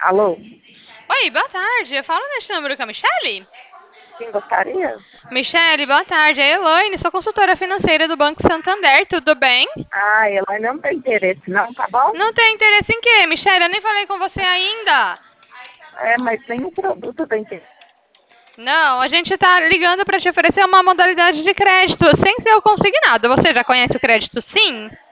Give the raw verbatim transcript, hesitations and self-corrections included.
Alô? Oi, boa tarde. Eu falo neste número com a Michele? Quem gostaria? Michele, boa tarde. É a Elaine, sou consultora financeira do Banco Santander, tudo bem? Ah, ela não tem interesse, não, tá bom? Não tem interesse em quê, Michele? Eu nem falei com você ainda. É, mas nenhum produto tem interesse. Não, a gente tá ligando para te oferecer uma modalidade de crédito sem ser o consignado. Você já conhece o crédito Sim?